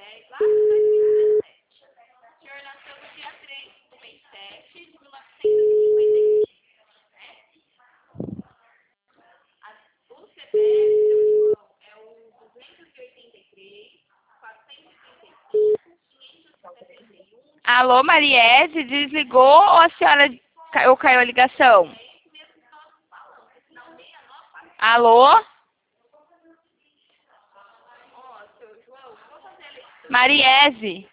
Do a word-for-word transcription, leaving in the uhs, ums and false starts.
dez, lá de dois mil e dezessete. O senhor nasceu no dia três do mês sete de mil novecentos e cinquenta e cinco, né? A, o C P F, seu João, é o duzentos e oitenta e três, quatrocentos e trinta e cinco, quinhentos e setenta e um. Alô, Mariese, desligou ou a senhora ca- ou caiu a ligação? É isso mesmo que estamos falando, porque senão sessenta e nove, quatrocentos. Alô? Ó, seu João, eu vou fazer a leitura. Mariese?